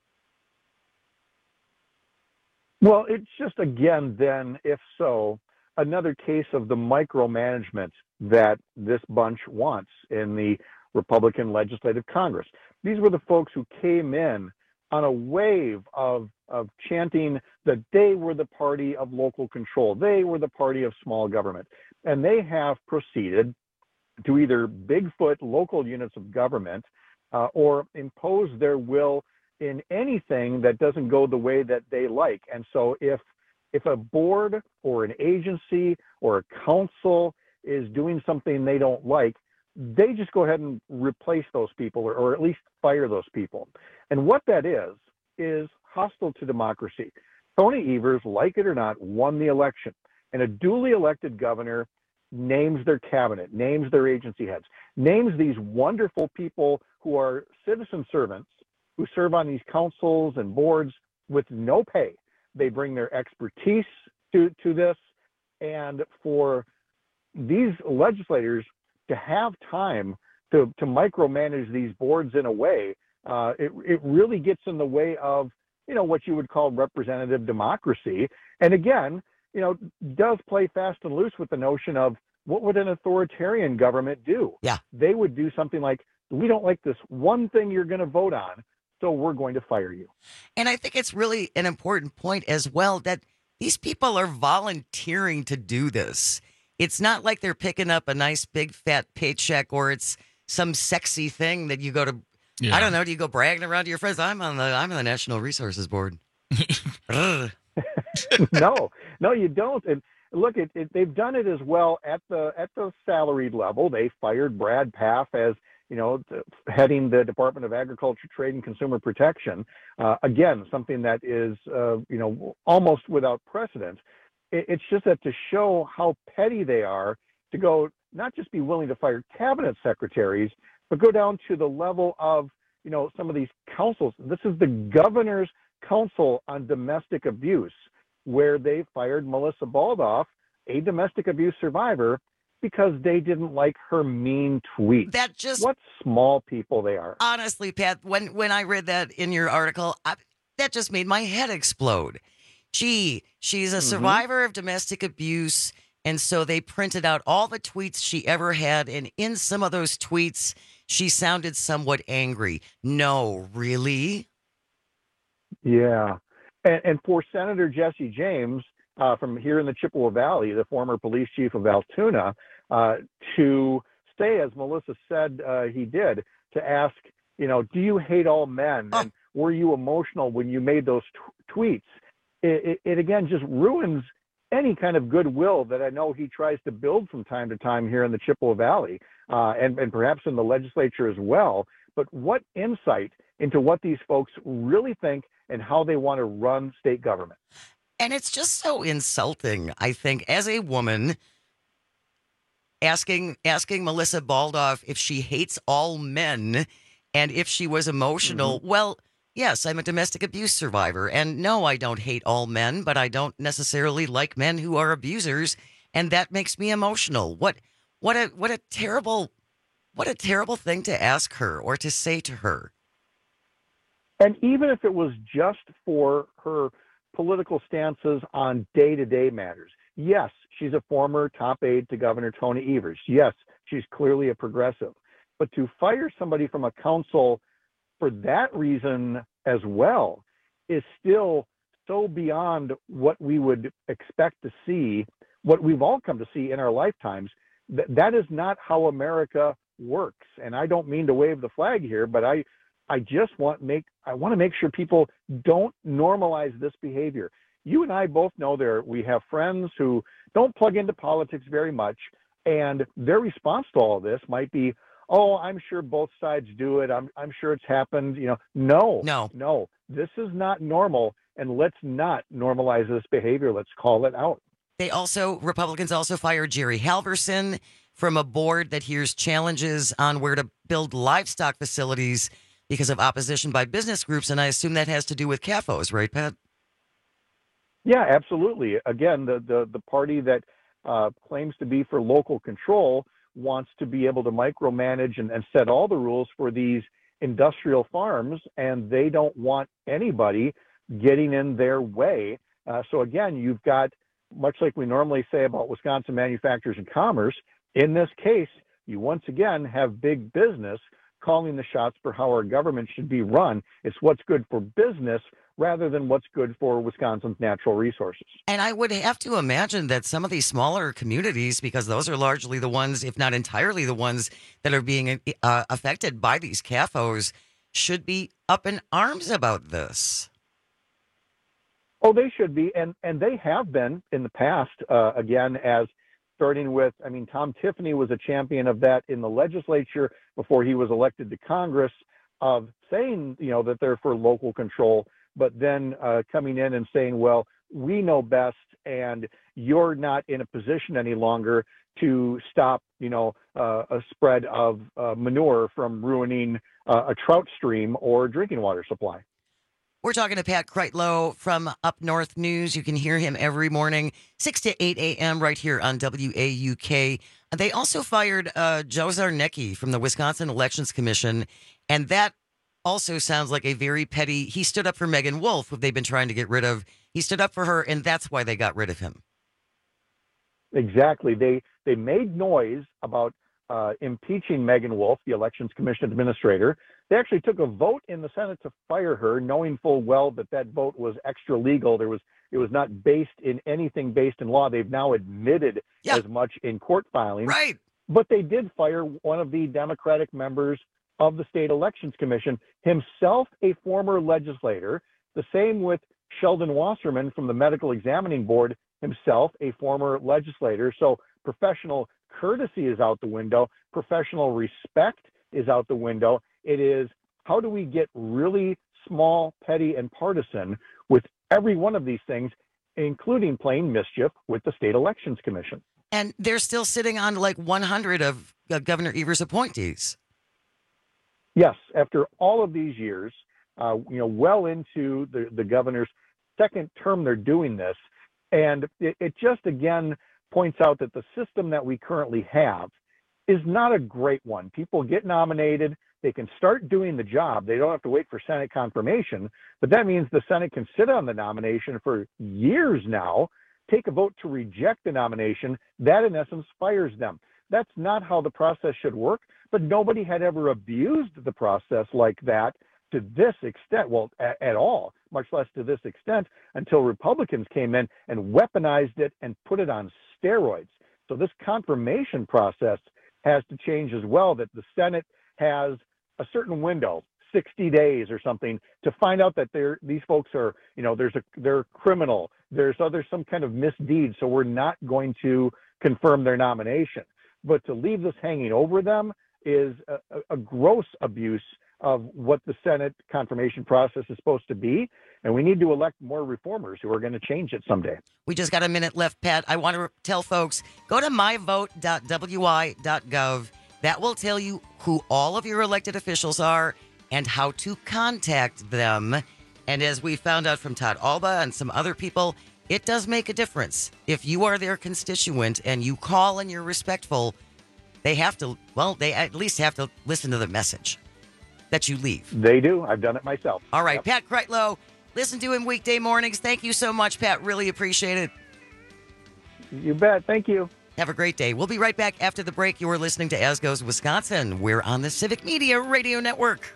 Well, it's just, again, then, if so, another case of the micromanagement that this bunch wants in the Republican Legislative Congress. These were the folks who came in on a wave of, of chanting that they were the party of local control. They were the party of small government. And they have proceeded to either Bigfoot local units of government uh, or impose their will in anything that doesn't go the way that they like. And so if if a board or an agency or a council is doing something they don't like, they just go ahead and replace those people or, or at least fire those people. And what that is, is hostile to democracy. Tony Evers, like it or not, won the election. And a duly elected governor names their cabinet, names their agency heads, names these wonderful people who are citizen servants who serve on these councils and boards with no pay. They bring their expertise to, to this. And for these legislators to have time to, to micromanage these boards in a way, uh, it, it really gets in the way of, you know, what you would call representative democracy. And again, you know, does play fast and loose with the notion of what would an authoritarian government do? Yeah. They would do something like, we don't like this one thing you're going to vote on, so we're going to fire you. And I think it's really an important point as well that these people are volunteering to do this. It's not like they're picking up a nice big fat paycheck or it's some sexy thing that you go to, Yeah. I don't know, do you go bragging around to your friends? I'm on the I'm on the National Resources Board. no, no, you don't. And look, it, it, they've done it as well at the at the salaried level. They fired Brad Paff as, you know, heading the Department of Agriculture, Trade, and Consumer Protection. Uh, again, something that is, uh, you know, almost without precedent. It, it's just that to show how petty they are, to go not just be willing to fire cabinet secretaries, but go down to the level of, you know, some of these councils. This is the governor's council on domestic abuse, where they fired Melissa Baldoff, a domestic abuse survivor, because they didn't like her mean tweet. That just what small people they are. Honestly, Pat, when when I read that in your article, I, that just made my head explode. Gee, she's a Mm-hmm. survivor of domestic abuse, and so they printed out all the tweets she ever had, and in some of those tweets, she sounded somewhat angry. No, really? Yeah. And, and for Senator Jesse James, uh, from here in the Chippewa Valley, the former police chief of Altoona, uh, to say, as Melissa said uh, he did, to ask, you know, do you hate all men? Oh. And were you emotional when you made those t- tweets? It, it, it, again, just ruins any kind of goodwill that I know he tries to build from time to time here in the Chippewa Valley, uh, and, and perhaps in the legislature as well. But what insight into what these folks really think and how they want to run state government. And it's just so insulting, I think, as a woman, asking asking Melissa Baldoff if she hates all men and if she was emotional. Mm-hmm. Well, yes, I'm a domestic abuse survivor. And no, I don't hate all men, but I don't necessarily like men who are abusers. And that makes me emotional. What what a what a terrible what a terrible thing to ask her or to say to her. And even if it was just for her political stances on day-to-day matters, yes, she's a former top aide to Governor Tony Evers. Yes, she's clearly a progressive. But to fire somebody from a council for that reason as well is still so beyond what we would expect to see, what we've all come to see in our lifetimes. Th- that is not how America works. And I don't mean to wave the flag here, but I I just want make I want to make sure people don't normalize this behavior. You and I both know there we have friends who don't plug into politics very much, and their response to all of this might be, "Oh, I'm sure both sides do it. I'm I'm sure it's happened." You know, no, no, no. This is not normal, and let's not normalize this behavior. Let's call it out. They also Republicans also fired Jerry Halverson from a board that hears challenges on where to build livestock facilities because of opposition by business groups, and I assume that has to do with C A F Os, right, Pat? Yeah, absolutely. Again, the the, the party that uh, claims to be for local control wants to be able to micromanage and, and set all the rules for these industrial farms, and they don't want anybody getting in their way. Uh, so again, you've got, much like we normally say about Wisconsin manufacturers and commerce, in this case, you once again have big business calling the shots for how our government should be run. It's what's good for business rather than what's good for Wisconsin's natural resources. And I would have to imagine that some of these smaller communities, because those are largely the ones, if not entirely the ones that are being uh, affected by these C A F Os, should be up in arms about this. Oh, they should be, and and they have been in the past, uh, again, as starting with, I mean, Tom Tiffany was a champion of that in the legislature before he was elected to Congress, of saying, you know, that they're for local control, but then uh, coming in and saying, well, we know best, and you're not in a position any longer to stop, you know, uh, a spread of uh, manure from ruining uh, a trout stream or drinking water supply. We're talking to Pat Kreitlow from Up North News. You can hear him every morning, six to eight a.m. right here on W A U K. They also fired uh, Joe Zarnecki from the Wisconsin Elections Commission, and that also sounds like a very petty... He stood up for Megan Wolf, who they've been trying to get rid of. He stood up for her, and that's why they got rid of him. Exactly. They they made noise about uh, impeaching Megan Wolf, the Elections Commission administrator. They actually took a vote in the Senate to fire her, knowing full well that that vote was extra legal. There was it was not based in anything based in law. They've now admitted yeah. as much in court filings. Right. But they did fire one of the Democratic members of the State Elections Commission, himself a former legislator. The same with Sheldon Wasserman from the Medical Examining Board, himself a former legislator. So professional courtesy is out the window. Professional respect is out the window. It is, how do we get really small, petty, and partisan with every one of these things, including playing mischief with the State Elections Commission? And they're still sitting on like one hundred of uh, Governor Evers' appointees. Yes, after all of these years, uh, you know, well into the, the governor's second term, they're doing this. And it, it just, again, points out that the system that we currently have is not a great one. People get nominated. They can start doing the job. They don't have to wait for Senate confirmation, but that means the Senate can sit on the nomination for years now, take a vote to reject the nomination. That, in essence, fires them. That's not how the process should work, but nobody had ever abused the process like that to this extent, well, at, at all, much less to this extent, until Republicans came in and weaponized it and put it on steroids. So this confirmation process has to change as well, that the Senate has a certain window, sixty days or something, to find out that they're, these folks are, you know, there's a, they're criminal, there's other, some kind of misdeed, so we're not going to confirm their nomination. But to leave this hanging over them is a, a gross abuse of what the Senate confirmation process is supposed to be. And we need to elect more reformers who are going to change it someday. We just got a minute left, Pat. I want to tell folks, go to my vote dot w i dot gov. That will tell you who all of your elected officials are and how to contact them. And as we found out from Todd Alba and some other people, it does make a difference. If you are their constituent and you call and you're respectful, they have to, well, they at least have to listen to the message that you leave. They do. I've done it myself. All right, Yep. Pat Kreitlow, listen to him weekday mornings. Thank you so much, Pat. Really appreciate it. You bet. Thank you. Have a great day. We'll be right back after the break. You are listening to As Goes Wisconsin. We're on the Civic Media Radio Network.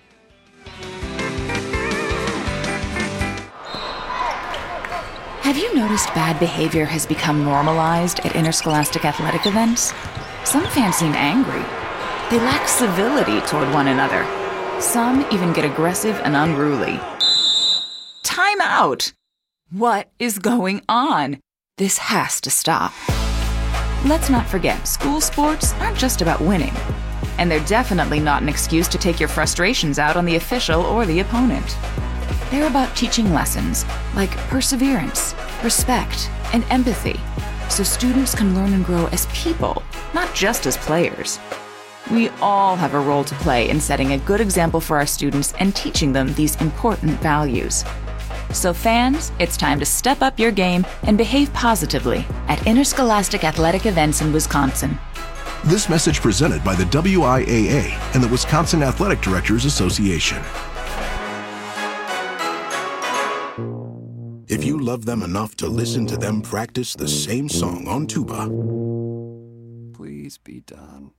Have you noticed bad behavior has become normalized at interscholastic athletic events? Some fans seem angry. They lack civility toward one another. Some even get aggressive and unruly. Time out! What is going on? This has to stop. Let's not forget, school sports aren't just about winning. And they're definitely not an excuse to take your frustrations out on the official or the opponent. They're about teaching lessons like perseverance, respect, and empathy, so students can learn and grow as people, not just as players. We all have a role to play in setting a good example for our students and teaching them these important values. So fans, it's time to step up your game and behave positively at interscholastic athletic events in Wisconsin. This message presented by the W I A A and the Wisconsin Athletic Directors Association. If you love them enough to listen to them practice the same song on tuba, please be done.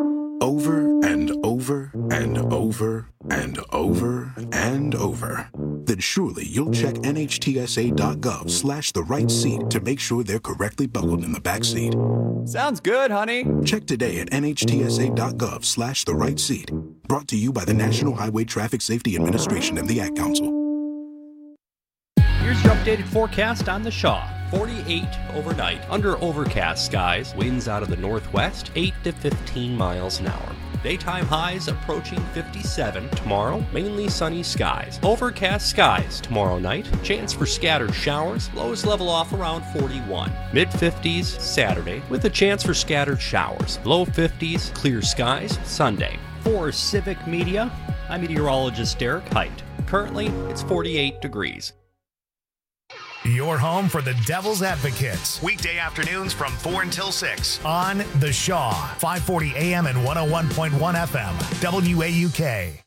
Over and over and over and over and over. then surely you'll check nhtsa.gov slash the right seat to make sure they're correctly buckled in the back seat. Sounds good, honey. Check today at nhtsa.gov slash the right seat. Brought to you by the National Highway Traffic Safety Administration and the Ad Council. Here's your updated forecast on the Shaw. forty-eight overnight, under overcast skies, winds out of the northwest, eight to fifteen miles an hour. Daytime highs approaching fifty-seven. Tomorrow, mainly sunny skies. Overcast skies tomorrow night. Chance for scattered showers. Lows level off around forty-one. Mid fifties Saturday with a chance for scattered showers. Low fifties, clear skies Sunday. For Civic Media, I'm meteorologist Derek Height. Currently, it's forty-eight degrees. Your home for the Devil's Advocates. Weekday afternoons from four until six on The Shaw, five forty A M and one oh one point one F M, W A U K.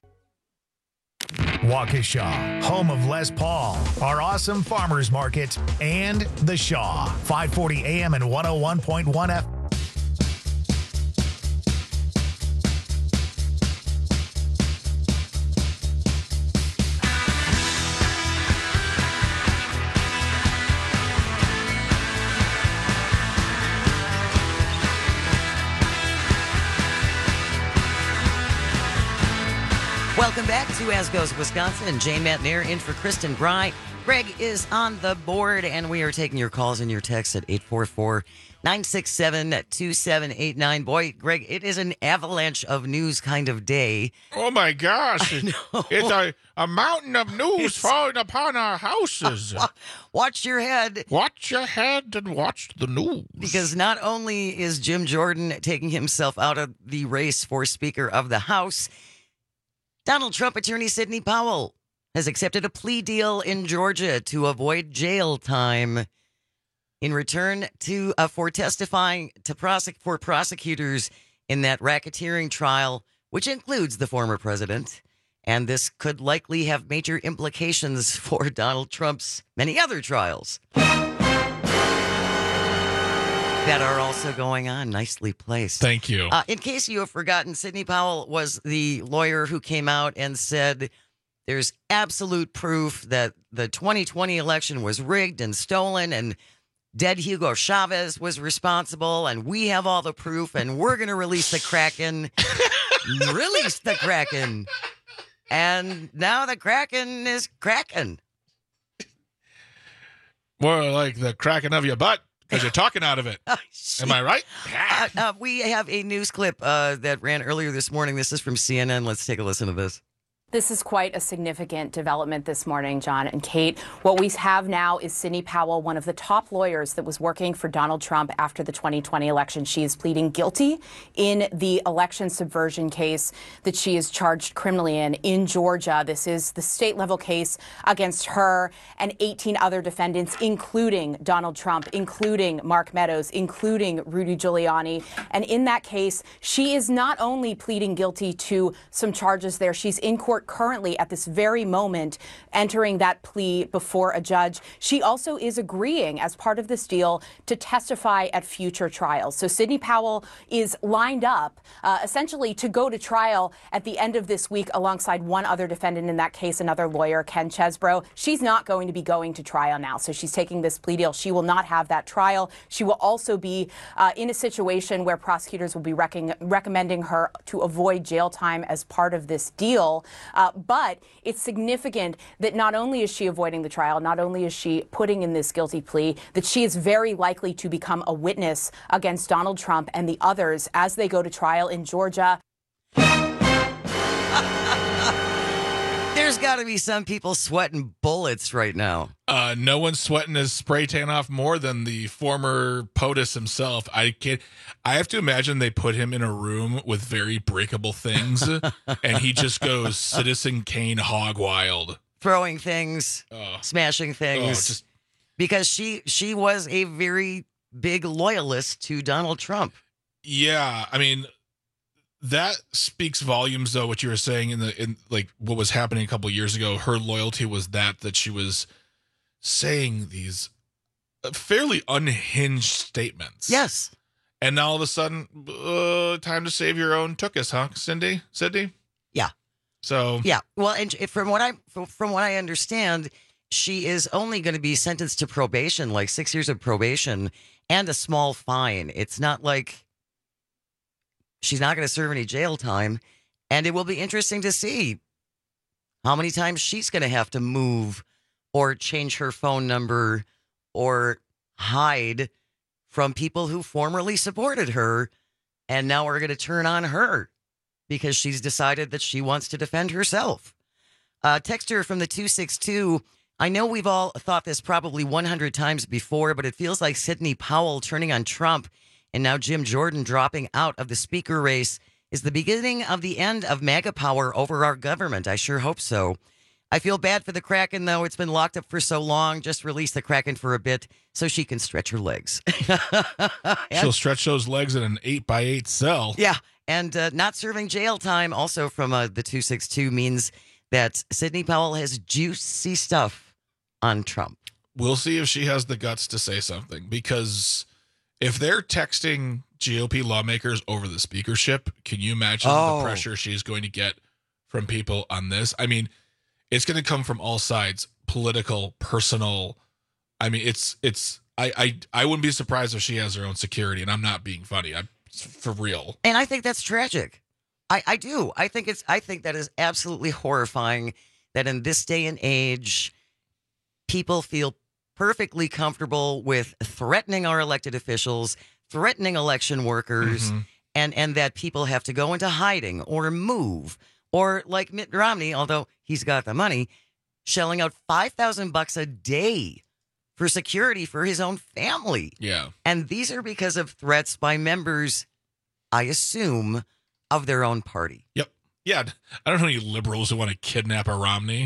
Waukesha, home of Les Paul, our awesome farmers market, and The Shaw, five forty A M and one oh one point one F M. Welcome back to As Goes Wisconsin. Jane Matnair in for Kristen Bry. Greg is on the board, and we are taking your calls and your texts at eight four four, nine six seven, two seven eight nine. Boy, Greg, it is an avalanche of news kind of day. Oh, my gosh. It's a, a mountain of news it's... falling upon our houses. Watch your head. Watch your head and watch the news. Because not only is Jim Jordan taking himself out of the race for Speaker of the House, Donald Trump attorney Sidney Powell has accepted a plea deal in Georgia to avoid jail time in return to uh, for testifying to prosec- for prosecutors in that racketeering trial, which includes the former president. And this could likely have major implications for Donald Trump's many other trials that are also going on. Nicely placed. Thank you. Uh, in case you have forgotten, Sidney Powell was the lawyer who came out and said there's absolute proof that the twenty twenty election was rigged and stolen and dead Hugo Chavez was responsible, and we have all the proof, and we're going to release the Kraken. Release the Kraken. And now the Kraken is cracking. More like the cracking of your butt. Because you're talking out of it. Oh, am I right? uh, uh, we have a news clip uh, that ran earlier this morning. This is from C N N. Let's take a listen to this. This is quite a significant development this morning, John and Kate. What we have now is Sidney Powell, one of the top lawyers that was working for Donald Trump after the twenty twenty election. She is pleading guilty in the election subversion case that she is charged criminally in in Georgia. This is the state level case against her and eighteen other defendants, including Donald Trump, including Mark Meadows, including Rudy Giuliani. And in that case, she is not only pleading guilty to some charges there, she's in court currently at this very moment entering that plea before a judge. She also is agreeing as part of this deal to testify at future trials. So Sidney Powell is lined up uh, essentially to go to trial at the end of this week alongside one other defendant in that case, another lawyer, Ken Chesbro. She's not going to be going to trial now. So she's taking this plea deal. She will not have that trial. She will also be uh, in a situation where prosecutors will be rec- recommending her to avoid jail time as part of this deal. Uh, but it's significant that not only is she avoiding the trial, not only is she putting in this guilty plea, that she is very likely to become a witness against Donald Trump and the others as they go to trial in Georgia. There's got to be some people sweating bullets right now. Uh, no one's sweating his spray tan off more than the former POTUS himself. I can't. I have to imagine they put him in a room with very breakable things, and he just goes Citizen Kane hog wild, throwing things, oh. smashing things. Oh, just... Because she she was a very big loyalist to Donald Trump. Yeah, I mean. That speaks volumes, though, what you were saying in the in like what was happening a couple of years ago. Her loyalty was that that she was saying these fairly unhinged statements. Yes. And now all of a sudden, uh, time to save your own took us, huh, Cindy? Sydney? Yeah. So yeah, well, and from what I from what I understand, she is only going to be sentenced to probation, like six years of probation and a small fine. It's not like she's not going to serve any jail time, and it will be interesting to see how many times she's going to have to move or change her phone number or hide from people who formerly supported her and now are going to turn on her because she's decided that she wants to defend herself. Uh, texter from the two six two, I know we've all thought this probably one hundred times before, but it feels like Sidney Powell turning on Trump and now Jim Jordan dropping out of the speaker race is the beginning of the end of MAGA power over our government. I sure hope so. I feel bad for the Kraken, though. It's been locked up for so long. Just release the Kraken for a bit so she can stretch her legs. She'll stretch those legs in an eight by eight cell. Yeah, and uh, not serving jail time also from uh, the two six two means that Sidney Powell has juicy stuff on Trump. We'll see if she has the guts to say something, because if they're texting G O P lawmakers over the speakership, can you imagine Oh. the pressure she's going to get from people on this? I mean, it's going to come from all sides, political, personal. I mean, it's it's. I, I I wouldn't be surprised if she has her own security, and I'm not being funny. I'm for real. And I think that's tragic. I, I do. I think it's. I think that is absolutely horrifying that in this day and age, people feel perfectly comfortable with threatening our elected officials, threatening election workers, Mm-hmm. and and that people have to go into hiding or move, or like Mitt Romney, although he's got the money, shelling out five thousand bucks a day for security for his own family. Yeah. And these are because of threats by members, I assume, of their own party. Yep. Yeah. I don't know any liberals who want to kidnap a Romney.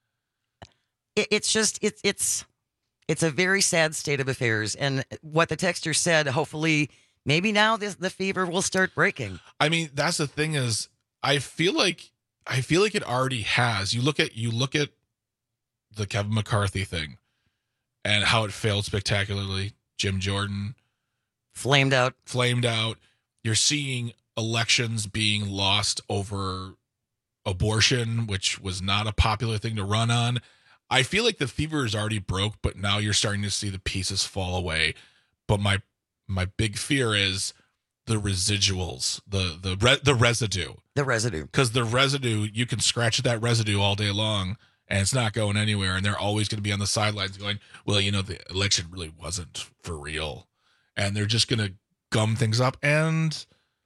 It, it's just it's it's it's a very sad state of affairs. And what the texter said, hopefully, maybe now this, the fever will start breaking. I mean, that's the thing is, I feel like I feel like it already has. You look at you look at the Kevin McCarthy thing and how it failed spectacularly. Jim Jordan flamed out. Flamed out. You're seeing elections being lost over abortion, which was not a popular thing to run on. I feel like the fever is already broke, but now you're starting to see the pieces fall away. But my my big fear is the residuals, the the re- the residue. The residue. Because the residue, you can scratch at that residue all day long, and it's not going anywhere. And they're always going to be on the sidelines going, well, you know, the election really wasn't for real. And they're just going to gum things up and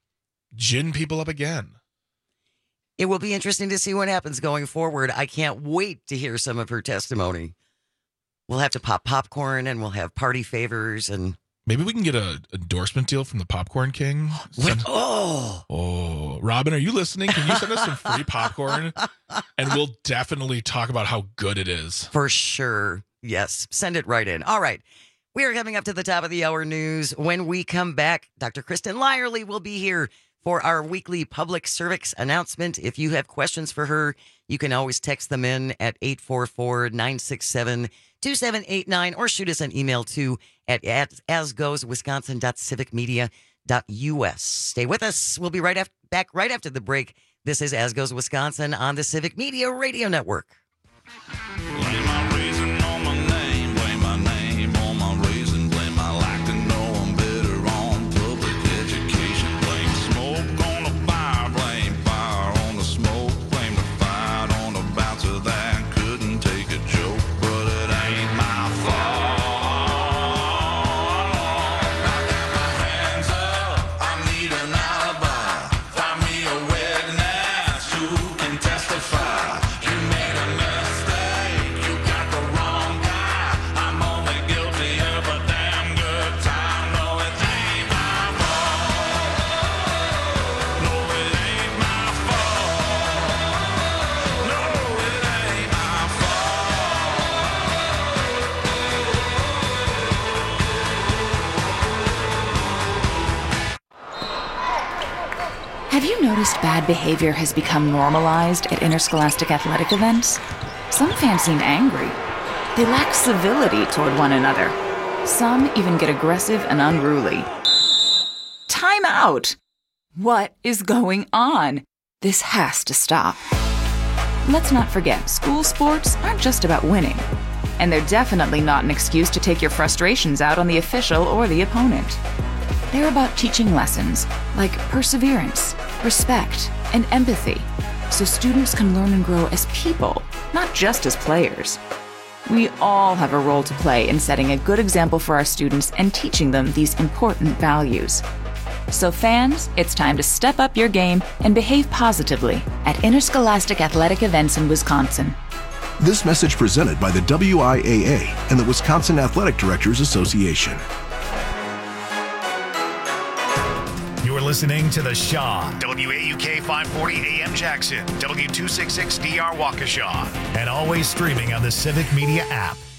gin people up again. It will be interesting to see what happens going forward. I can't wait to hear some of her testimony. We'll have to pop popcorn and we'll have party favors and maybe we can get a endorsement deal from the Popcorn King. Send, oh, oh, Robin, are you listening? Can you send us some free popcorn? And we'll definitely talk about how good it is. For sure. Yes. Send it right in. All right. We are coming up to the top of the hour news. When we come back, Doctor Kristen Lyerly will be here for our weekly public service announcement. If you have questions for her, you can always text them in at eight four four, nine six seven, two seven eight nine or shoot us an email to at, at asgoeswisconsin dot civic media dot u s. Stay with us. We'll be right after, back right after the break. This is As Goes Wisconsin on the Civic Media Radio Network. Blame my reason on my name, blame my name on my reason, blame my lack to know I'm better on public education, blame smoke on the fire, blame fire on the smoke, blame the fight on the bouncer that couldn't take a joke, but it ain't my fault. I got my hands up, I need an alibi, find me a witness who can testify. You made a mistake, you got the wrong guy. I'm only guilty of a damn good time. No, it ain't my fault. No, it ain't my fault. No, it ain't my Have you noticed bad behavior has become normalized at interscholastic athletic events? Some fans seem angry. They lack civility toward one another. Some even get aggressive and unruly. Time out! What is going on? This has to stop. Let's not forget, school sports aren't just about winning. And they're definitely not an excuse to take your frustrations out on the official or the opponent. They're about teaching lessons like perseverance, respect, and empathy, so students can learn and grow as people, not just as players. We all have a role to play in setting a good example for our students and teaching them these important values. So fans, it's time to step up your game and behave positively at interscholastic athletic events in Wisconsin. This message presented by the W I A A and the Wisconsin Athletic Directors Association. You're listening to The Shaw, W A U K five forty A M Jackson, W two sixty-six D R Waukesha, and always streaming on the Civic Media app.